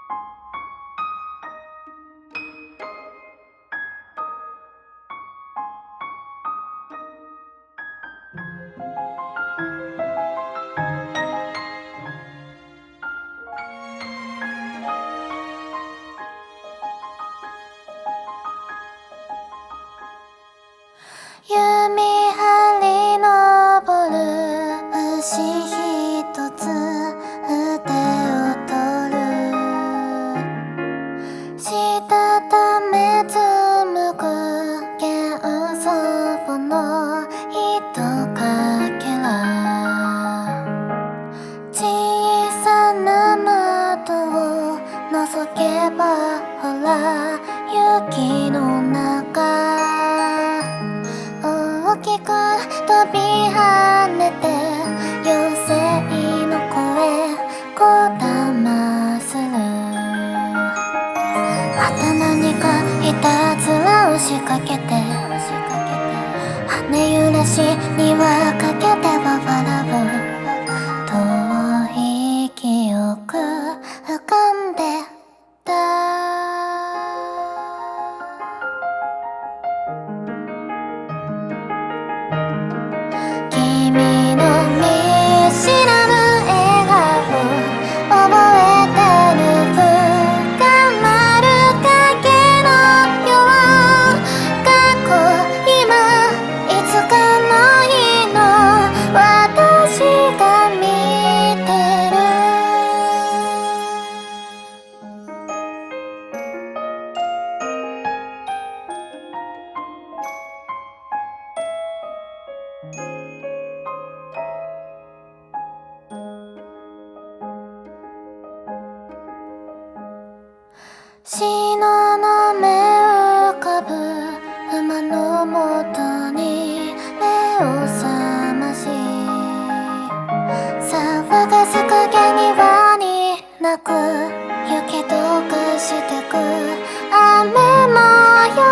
弓張り登る牛ひとつ腕を取るしたため紡ぐ幻想の糸かけら小さな窓を覗けばほら雪の中大きく飛び跳ねて妖精の声こだまするまた何かいたずらを仕掛けて羽揺らしにはかけては笑う遠い記憶浮かんでた君の見知らぬ笑顔覚えてる深まる影のよ過去今いつかの日の私が見てる信濃目浮かぶ馬のもとに目を覚まし騒がす影に輪に泣く雪溶かしてく雨模様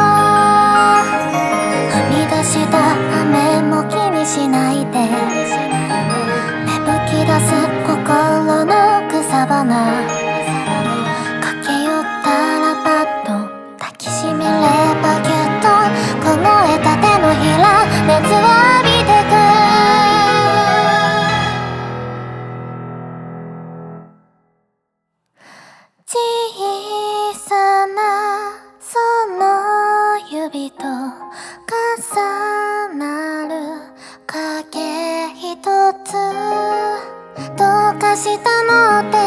はみ出した雨も気にしないで芽吹き出す心の草花駆け寄ったらパッと抱きしめればぎゅっと凍えた手のひら熱を浴びてく小さなその指と重なる影ひとつどうかしたのって